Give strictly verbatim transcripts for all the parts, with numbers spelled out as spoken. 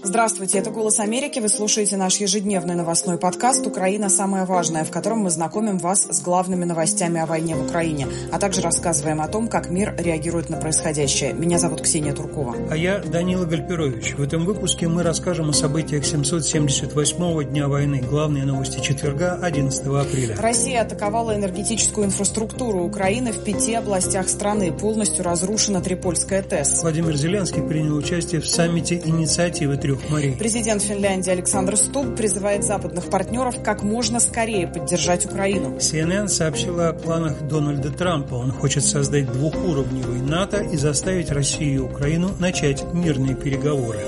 Здравствуйте, это «Голос Америки». Вы слушаете наш ежедневный новостной подкаст «Украина. Самое важное», в котором мы знакомим вас с главными новостями о войне в Украине, а также рассказываем о том, как мир реагирует на происходящее. Меня зовут Ксения Туркова. А я Данила Гальперович. В этом выпуске мы расскажем о событиях семьсот семьдесят восьмого дня войны. Главные новости четверга, одиннадцатого апреля. Россия атаковала энергетическую инфраструктуру Украины в пяти областях страны. Полностью разрушена Трипольская ТЭС. Владимир Зеленский принял участие в саммите инициативы трех морей. Президент Финляндии Александр Стуб призывает западных партнеров как можно скорее поддержать Украину. Си Эн Эн сообщила о планах Дональда Трампа. Он хочет создать двухуровневый НАТО и заставить Россию и Украину начать мирные переговоры.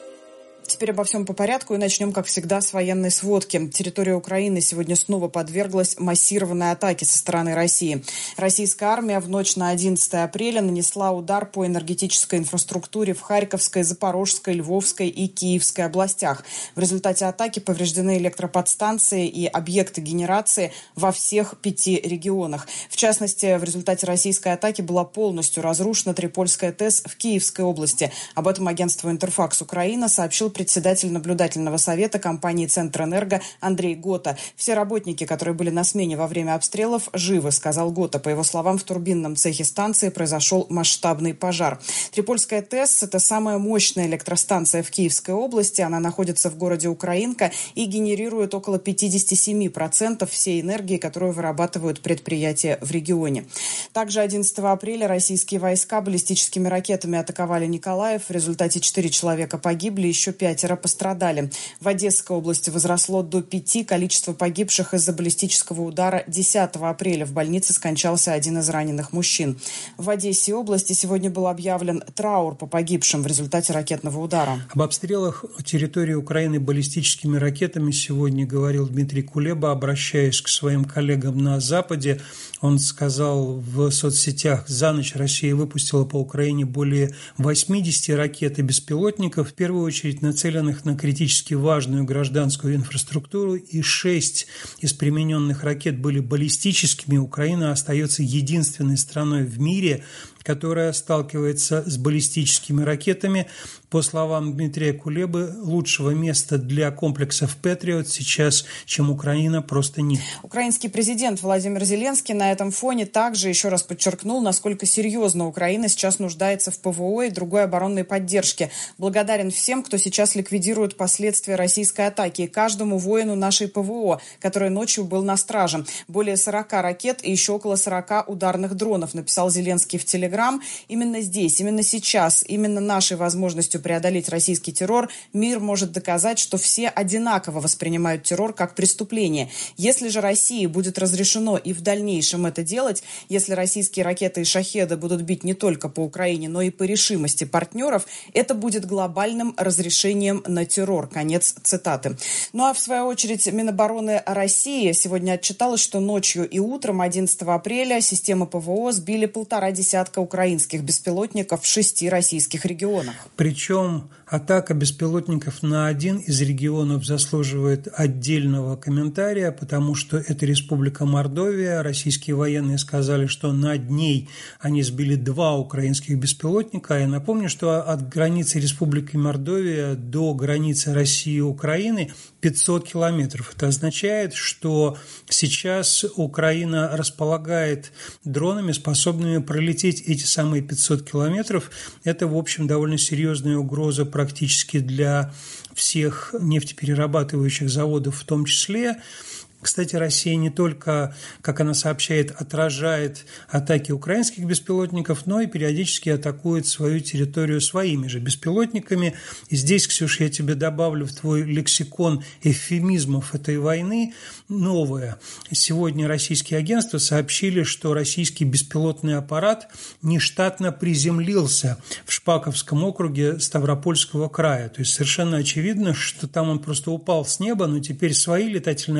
Теперь обо всем по порядку и начнем, как всегда, с военной сводки. Территория Украины сегодня снова подверглась массированной атаке со стороны России. Российская армия в ночь на одиннадцатое апреля нанесла удар по энергетической инфраструктуре в Харьковской, Запорожской, Львовской и Киевской областях. В результате атаки повреждены электроподстанции и объекты генерации во всех пяти регионах. В частности, в результате российской атаки была полностью разрушена Трипольская ТЭС в Киевской области. Об этом агентству «Интерфакс Украина» сообщил председатель наблюдательного совета компании «Центрэнерго» Андрей Гота. Все работники, которые были на смене во время обстрелов, живы, сказал Гота. По его словам, в турбинном цехе станции произошел масштабный пожар. Трипольская ТЭС – это самая мощная электростанция в Киевской области. Она находится в городе Украинка и генерирует около пятьдесят семь процентов всей энергии, которую вырабатывают предприятия в регионе. Также одиннадцатого апреля российские войска баллистическими ракетами атаковали Николаев. В результате четыре человека погибли, еще пять Пятеро пострадали. В Одесской области возросло до пяти. Количество погибших из-за баллистического удара десятого апреля. В больнице скончался один из раненых мужчин. В Одессе области сегодня был объявлен траур по погибшим в результате ракетного удара. Об обстрелах территории Украины баллистическими ракетами сегодня говорил Дмитрий Кулеба, обращаясь к своим коллегам на Западе. Он сказал в соцсетях: за ночь Россия выпустила по Украине более восьмидесяти ракет и беспилотников, в первую очередь нацеленных на критически важную гражданскую инфраструктуру, и шесть из примененных ракет были баллистическими. Украина остается единственной страной в мире, которая сталкивается с баллистическими ракетами. По словам Дмитрия Кулебы, лучшего места для комплексов «Патриот» сейчас, чем Украина, просто нет. Украинский президент Владимир Зеленский на этом фоне также еще раз подчеркнул, насколько серьезно Украина сейчас нуждается в ПВО и другой оборонной поддержке. Благодарен всем, кто сейчас ликвидирует последствия российской атаки, и каждому воину нашей ПВО, который ночью был на страже. Более сорока ракет и еще около сорока ударных дронов, написал Зеленский в Телеграм. Именно здесь, именно сейчас, именно нашей возможностью преодолеть российский террор мир может доказать, что все одинаково воспринимают террор как преступление. Если же России будет разрешено и в дальнейшем это делать, если российские ракеты и шахеды будут бить не только по Украине, но и по решимости партнеров, это будет глобальным разрешением на террор. Конец цитаты. Ну а в свою очередь Минобороны России сегодня отчиталась, что ночью и утром одиннадцатого апреля системы ПВО сбили полтора десятка украинских беспилотников в шести российских регионах. Причем атака беспилотников на один из регионов заслуживает отдельного комментария, потому что это Республика Мордовия. Российские военные сказали, что над ней они сбили два украинских беспилотника. Я напомню, что от границы Республики Мордовия до границы России и Украины пятьсот километров. Это означает, что сейчас Украина располагает дронами, способными пролететь эти самые пятьсот километров. Это, в общем, довольно серьезная угроза практически для всех нефтеперерабатывающих заводов в том числе. Кстати, Россия не только, как она сообщает, отражает атаки украинских беспилотников, но и периодически атакует свою территорию своими же беспилотниками. И здесь, Ксюш, я тебе добавлю в твой лексикон эвфемизмов этой войны новое. Сегодня российские агентства сообщили, что российский беспилотный аппарат нештатно приземлился в Шпаковском округе Ставропольского края. То есть совершенно очевидно, что там он просто упал с неба, но теперь свои летательные аппараты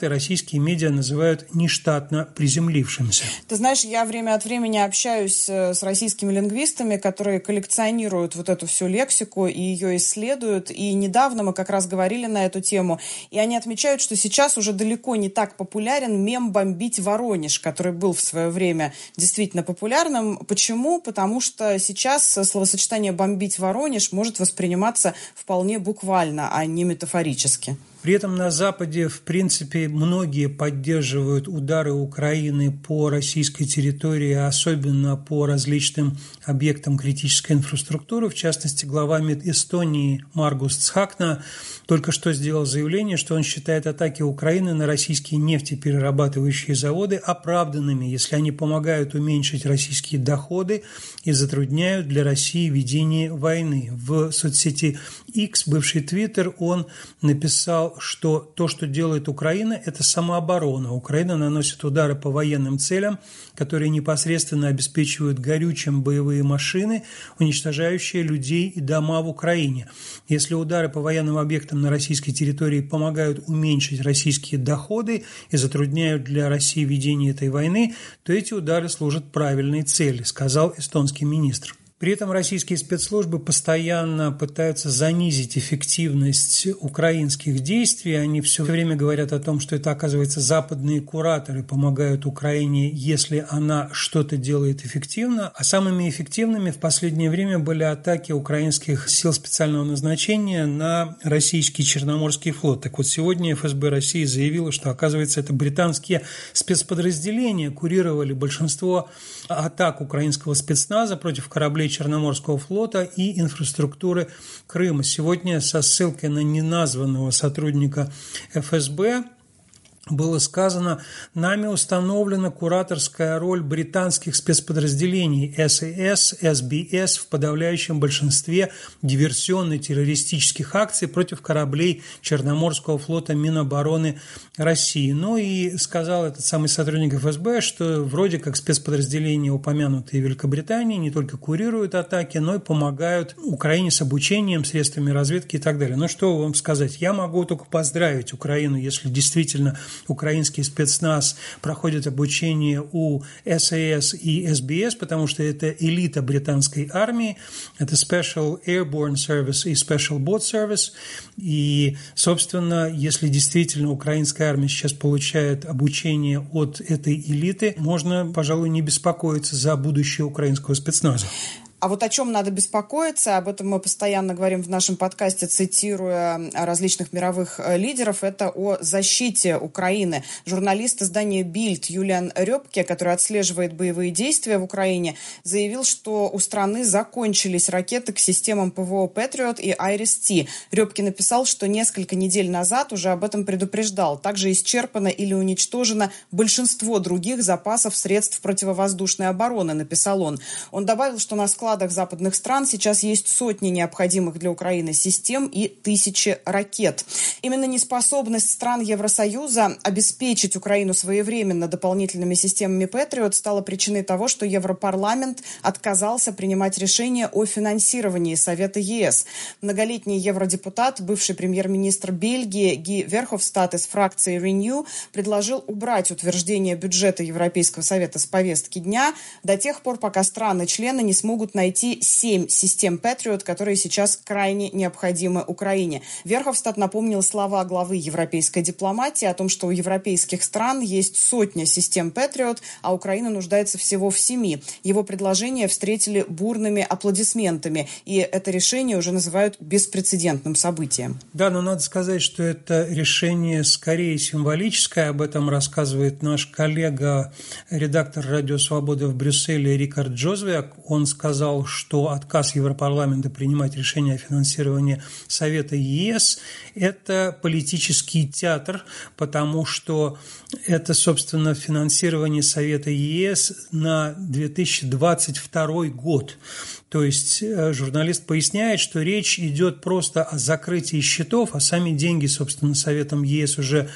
самолеты российские медиа называют нештатно приземлившимся. Ты знаешь, я время от времени общаюсь с российскими лингвистами, которые коллекционируют вот эту всю лексику и ее исследуют. И недавно мы как раз говорили на эту тему. И они отмечают, что сейчас уже далеко не так популярен мем «бомбить Воронеж», который был в свое время действительно популярным. Почему? Потому что сейчас словосочетание «бомбить Воронеж» может восприниматься вполне буквально, а не метафорически. При этом на Западе, в принципе, многие поддерживают удары Украины по российской территории, особенно по различным объектам критической инфраструктуры. В частности, глава МИД Эстонии Маргус Цхакна только что сделал заявление, что он считает атаки Украины на российские нефтеперерабатывающие заводы оправданными, если они помогают уменьшить российские доходы и затрудняют для России ведение войны. В соцсети X, бывший Твиттер, он написал, что то, что делает Украина, это самооборона. Украина наносит удары по военным целям, которые непосредственно обеспечивают горючим боевые машины, уничтожающие людей и дома в Украине. Если удары по военным объектам на российской территории помогают уменьшить российские доходы и затрудняют для России ведение этой войны, то эти удары служат правильной цели, сказал эстонский министр. При этом российские спецслужбы постоянно пытаются занизить эффективность украинских действий. Они все время говорят о том, что это, оказывается, западные кураторы помогают Украине, если она что-то делает эффективно. А самыми эффективными в последнее время были атаки украинских сил специального назначения на российский Черноморский флот. Так вот, сегодня эф эс бэ России заявило, что, оказывается, это британские спецподразделения курировали большинство атак украинского спецназа против кораблей Черноморского флота и инфраструктуры Крыма. Сегодня со ссылкой на неназванного сотрудника эф эс бэ было сказано: нами установлена кураторская роль британских спецподразделений эс и эс, эс би эс в подавляющем большинстве диверсионно-террористических акций против кораблей Черноморского флота Минобороны России. Ну и сказал этот самый сотрудник эф эс бэ, что вроде как спецподразделения, упомянутые в Великобритании, не только курируют атаки, но и помогают Украине с обучением, средствами разведки и так далее. Ну что вам сказать? Я могу только поздравить Украину, если действительно украинский спецназ проходит обучение у эс и эс и эс би эс, потому что это элита британской армии, это Special Airborne Service и Special Boat Service. И, собственно, если действительно украинская армия сейчас получает обучение от этой элиты, можно, пожалуй, не беспокоиться за будущее украинского спецназа. А вот о чем надо беспокоиться, об этом мы постоянно говорим в нашем подкасте, цитируя различных мировых лидеров, это о защите Украины. Журналист издания «Бильд» Юлиан Рёбке, который отслеживает боевые действия в Украине, заявил, что у страны закончились ракеты к системам ПВО «Патриот» и «Айрис-Ти». Рёбке написал, что несколько недель назад уже об этом предупреждал. Также исчерпано или уничтожено большинство других запасов средств противовоздушной обороны, написал он. Он добавил, что на складе В складах западных стран сейчас есть сотни необходимых для Украины систем и тысячи ракет. Именно неспособность стран Евросоюза обеспечить Украину своевременно дополнительными системами «Патриот» стала причиной того, что Европарламент отказался принимать решение о финансировании Совета ЕС. Многолетний евродепутат, бывший премьер-министр Бельгии Ги Верховстат из фракции Renew предложил убрать утверждение бюджета Европейского совета с повестки дня до тех пор, пока страны-члены не смогут найти семь систем «Патриот», которые сейчас крайне необходимы Украине. Верховстат напомнил слова главы европейской дипломатии о том, что у европейских стран есть сотня систем «Патриот», а Украина нуждается всего в семи. Его предложения встретили бурными аплодисментами, и это решение уже называют беспрецедентным событием. Да, но надо сказать, что это решение скорее символическое. Об этом рассказывает наш коллега, редактор «Радио Свобода» в Брюсселе Рикард Джозвиак. Он сказал, что отказ Европарламента принимать решение о финансировании Совета ЕС – это политический театр, потому что это, собственно, финансирование Совета ЕС на две тысячи двадцать второй год. То есть журналист поясняет, что речь идет просто о закрытии счетов, а сами деньги, собственно, Советом ЕС уже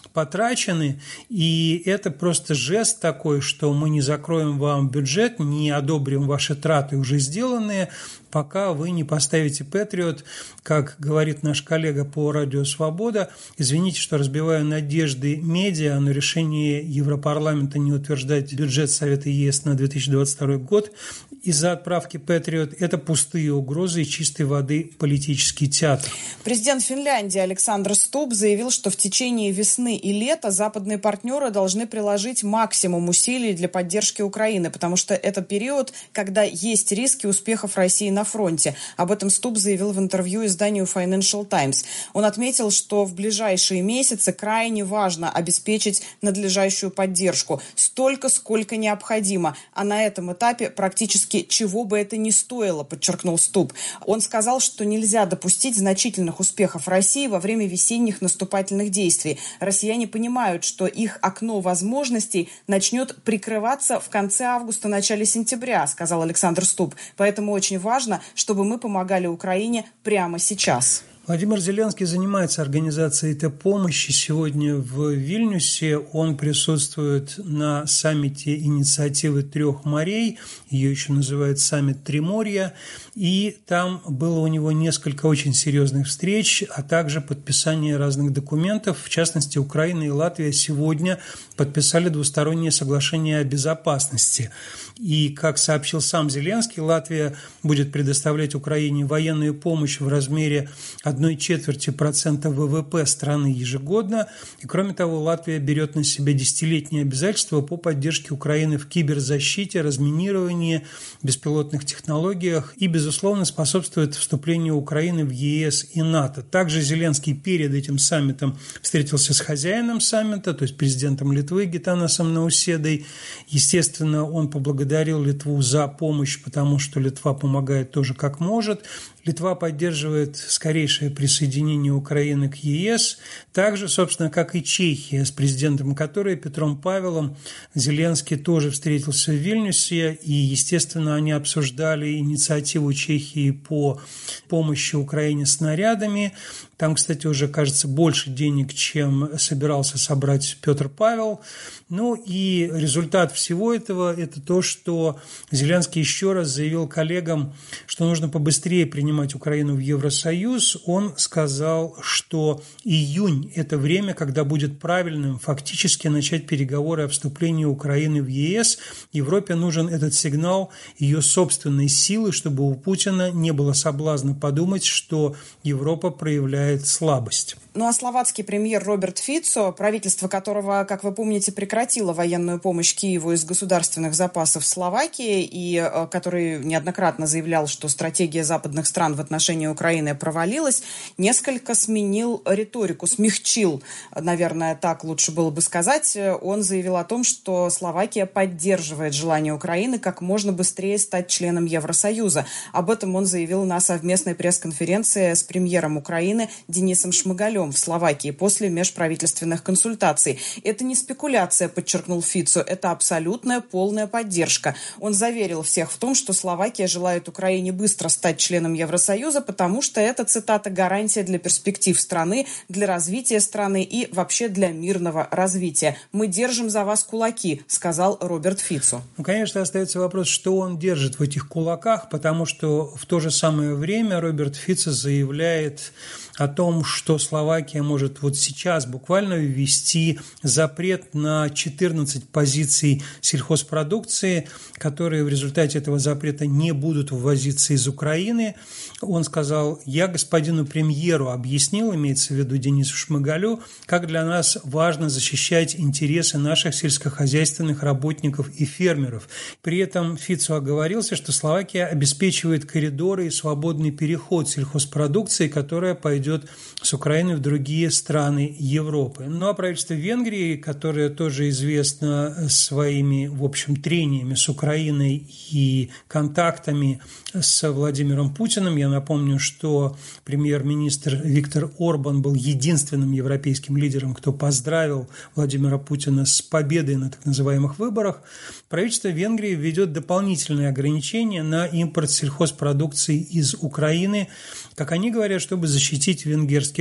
потрачены, и это просто жест такой, что мы не закроем вам бюджет, не одобрим ваши траты уже сделанные, пока вы не поставите Патриот, как говорит наш коллега по радио «Свобода». Извините, что разбиваю надежды медиа, но решение Европарламента не утверждать бюджет Совета ЕС на две тысячи двадцать второй год из-за отправки Патриот – это пустые угрозы и чистой воды политический театр. Президент Финляндии Александр Стуб заявил, что в течение весны и лета западные партнеры должны приложить максимум усилий для поддержки Украины, потому что это период, когда есть риски успехов России на фронте. Об этом Стуб заявил в интервью изданию Financial Times. Он отметил, что в ближайшие месяцы крайне важно обеспечить надлежащую поддержку. Столько, сколько необходимо. А на этом этапе практически чего бы это ни стоило, подчеркнул Стуб. Он сказал, что нельзя допустить значительных успехов России во время весенних наступательных действий. Россияне понимают, что их окно возможностей начнет прикрываться в конце августа, начале сентября, сказал Александр Стуб. Поэтому очень важно, чтобы мы помогали Украине прямо сейчас. Владимир Зеленский занимается организацией этой помощи. Сегодня в Вильнюсе он присутствует на саммите инициативы трех морей, ее еще называют саммит Триморья, и там было у него несколько очень серьезных встреч, а также подписание разных документов. В частности, Украина и Латвия сегодня подписали двустороннее соглашение о безопасности. И, как сообщил сам Зеленский, Латвия будет предоставлять Украине военную помощь в размере одной четверти процента ВВП страны ежегодно. И, кроме того, Латвия берет на себя десятилетние обязательства по поддержке Украины в киберзащите, разминировании, беспилотных технологиях и, безусловно, способствует вступлению Украины в ЕС и НАТО. Также Зеленский перед этим саммитом встретился с хозяином саммита, то есть президентом Литвы Гитанасом Науседой. Естественно, он поблагодарил Литву за помощь, потому что Литва помогает тоже как может. Литва поддерживает скорейшее присоединение Украины к ЕС, так же, собственно, как и Чехия, с президентом которой, Петром Павелом, Зеленский тоже встретился в Вильнюсе, и, естественно, они обсуждали инициативу Чехии по помощи Украине снарядами. Там, кстати, уже, кажется, больше денег, чем собирался собрать Петр Павел. Ну и результат всего этого – это то, что Зеленский еще раз заявил коллегам, что нужно побыстрее принимать Украину в Евросоюз. Он сказал, что июнь – это время, когда будет правильным фактически начать переговоры о вступлении Украины в ЕС. Европе нужен этот сигнал ее собственной силы, чтобы у Путина не было соблазна подумать, что Европа проявляет слабость. Ну а словацкий премьер Роберт Фицо, правительство которого, как вы помните, прекратило военную помощь Киеву из государственных запасов Словакии, и который неоднократно заявлял, что стратегия западных стран в отношении Украины провалилась, несколько сменил риторику, смягчил, наверное, так лучше было бы сказать. Он заявил о том, что Словакия поддерживает желание Украины как можно быстрее стать членом Евросоюза. Об этом он заявил на совместной пресс-конференции с премьером Украины Денисом Шмыгалем в Словакии после межправительственных консультаций. Это не спекуляция, подчеркнул Фицо, это абсолютная полная поддержка. Он заверил всех в том, что Словакия желает Украине быстро стать членом Евросоюза, потому что это, цитата, гарантия для перспектив страны, для развития страны и вообще для мирного развития. Мы держим за вас кулаки, сказал Роберт Фицо. Ну, конечно, остается вопрос, что он держит в этих кулаках, потому что в то же самое время Роберт Фицо заявляет о том, что Словакия может вот сейчас буквально ввести запрет на четырнадцать позиций сельхозпродукции, которые в результате этого запрета не будут ввозиться из Украины. Он сказал, я господину премьеру объяснил, имеется в виду Денису Шмыгалю, как для нас важно защищать интересы наших сельскохозяйственных работников и фермеров. При этом Фицо оговорился, что Словакия обеспечивает коридоры и свободный переход сельхозпродукции, которая пойдет с Украины в другие страны Европы. Ну а правительство Венгрии, которое тоже известно своими, в общем, трениями с Украиной и контактами с Владимиром Путиным, я напомню, что премьер-министр Виктор Орбан был единственным европейским лидером, кто поздравил Владимира Путина с победой на так называемых выборах, правительство Венгрии введет дополнительные ограничения на импорт сельхозпродукции из Украины, как они говорят, чтобы защитить венгерских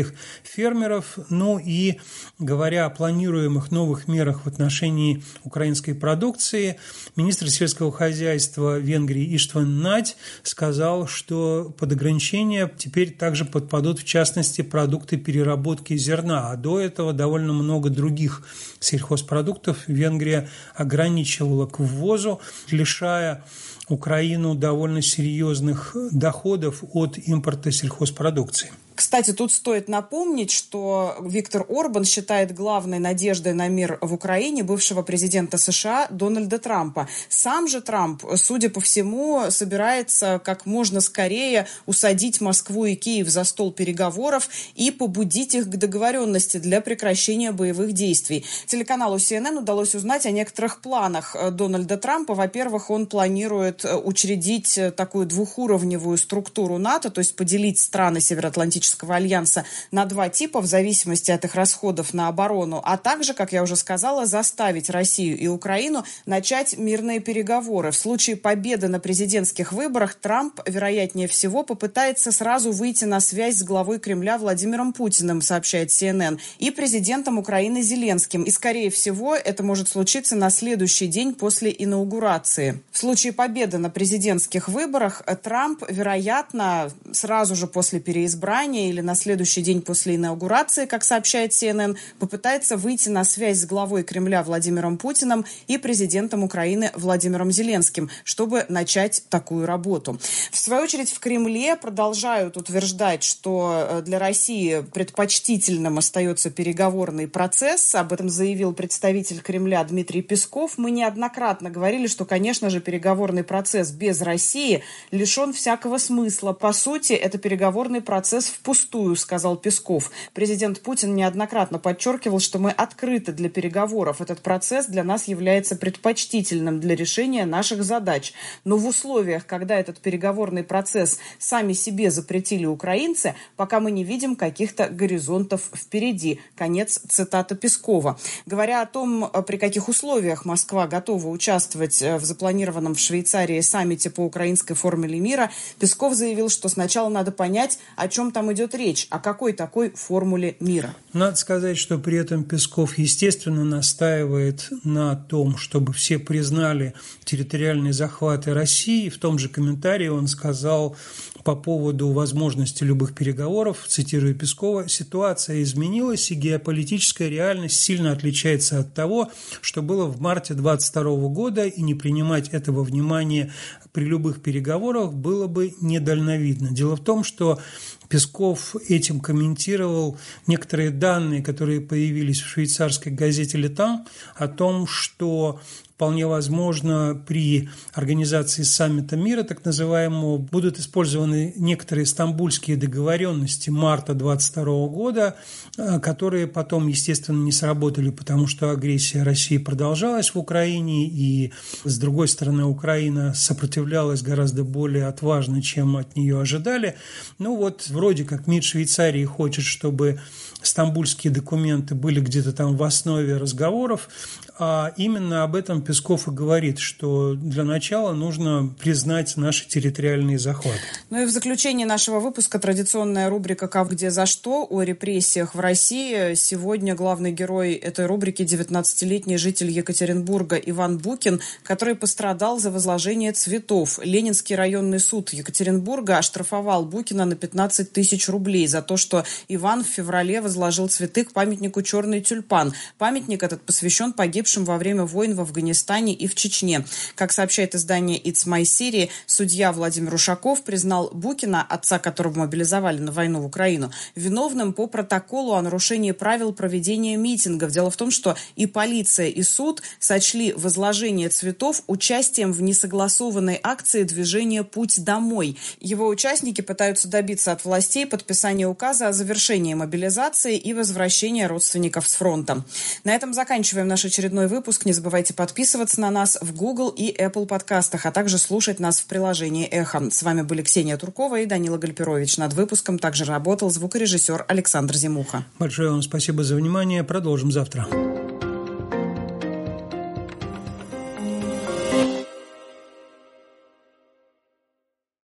фермеров. Ну и говоря о планируемых новых мерах в отношении украинской продукции, министр сельского хозяйства Венгрии Иштван Надь сказал, что под ограничения теперь также подпадут в частности продукты переработки зерна, а до этого довольно много других сельхозпродуктов Венгрия ограничивала к ввозу, лишая Украину довольно серьезных доходов от импорта сельхозпродукции. Кстати, тут стоит напомнить, что Виктор Орбан считает главной надеждой на мир в Украине бывшего президента США Дональда Трампа. Сам же Трамп, судя по всему, собирается как можно скорее усадить Москву и Киев за стол переговоров и побудить их к договоренности для прекращения боевых действий. Телеканалу си эн эн удалось узнать о некоторых планах Дональда Трампа. Во-первых, он планирует учредить такую двухуровневую структуру НАТО, то есть поделить страны Североатлантического Альянса на два типа в зависимости от их расходов на оборону, а также, как я уже сказала, заставить Россию и Украину начать мирные переговоры. В случае победы на президентских выборах Трамп, вероятнее всего, попытается сразу выйти на связь с главой Кремля Владимиром Путиным, сообщает си эн эн, и президентом Украины Зеленским. И, скорее всего, это может случиться на следующий день после инаугурации. В случае победы на президентских выборах Трамп, вероятно, сразу же после переизбрания или на следующий день после инаугурации, как сообщает си эн эн, попытается выйти на связь с главой Кремля Владимиром Путиным и президентом Украины Владимиром Зеленским, чтобы начать такую работу. В свою очередь, в Кремле продолжают утверждать, что для России предпочтительным остается переговорный процесс. Об этом заявил представитель Кремля Дмитрий Песков. Мы неоднократно говорили, что, конечно же, переговорный процесс без России лишен всякого смысла. По сути, это переговорный процесс в впустую, сказал Песков. Президент Путин неоднократно подчеркивал, что мы открыты для переговоров. Этот процесс для нас является предпочтительным для решения наших задач. Но в условиях, когда этот переговорный процесс сами себе запретили украинцы, пока мы не видим каких-то горизонтов впереди. Конец цитаты Пескова. Говоря о том, при каких условиях Москва готова участвовать в запланированном в Швейцарии саммите по украинской формуле мира, Песков заявил, что сначала надо понять, о чем там идет речь, о какой такой формуле мира. Надо сказать, что при этом Песков, естественно, настаивает на том, чтобы все признали территориальные захваты России. В том же комментарии он сказал по поводу возможности любых переговоров, цитирую Пескова, «Ситуация изменилась, и геополитическая реальность сильно отличается от того, что было в марте двадцать второго года, и не принимать этого внимания при любых переговорах было бы недальновидно». Дело в том, что Песков этим комментировал некоторые данные, которые появились в швейцарской газете «Летан», о том, что вполне возможно, при организации саммита мира, так называемого, будут использованы некоторые стамбульские договоренности марта двадцать второго года, которые потом, естественно, не сработали, потому что агрессия России продолжалась в Украине, и, с другой стороны, Украина сопротивлялась гораздо более отважно, чем от нее ожидали. Ну вот, вроде как МИД Швейцарии хочет, чтобы стамбульские документы были где-то там в основе разговоров, а именно об этом Песков и говорит, что для начала нужно признать наши территориальные захваты. Ну и в заключении нашего выпуска традиционная рубрика «Как, где, за что» о репрессиях в России. Сегодня главный герой этой рубрики – девятнадцатилетний житель Екатеринбурга Иван Букин, который пострадал за возложение цветов. Ленинский районный суд Екатеринбурга оштрафовал Букина на пятнадцать тысяч рублей за то, что Иван в феврале возложил цветы к памятнику «Черный тюльпан». Памятник этот посвящен погибшим во время войн в Афганистане и в Чечне. Как сообщает издание «It's My City», судья Владимир Ушаков признал Букина, отца которого мобилизовали на войну в Украину, виновным по протоколу о нарушении правил проведения митингов. Дело в том, что и полиция, и суд сочли возложение цветов участием в несогласованной акции движения «Путь домой». Его участники пытаются добиться от властей подписания указа о завершении мобилизации и возвращения родственников с фронта. На этом заканчиваем наш очередной выпуск. Не забывайте подписываться на нас в Google и Apple подкастах, а также слушать нас в приложении «Эхо». С вами были Ксения Туркова и Данила Гальперович. Над выпуском также работал звукорежиссер Александр Зимуха. Большое вам спасибо за внимание. Продолжим завтра.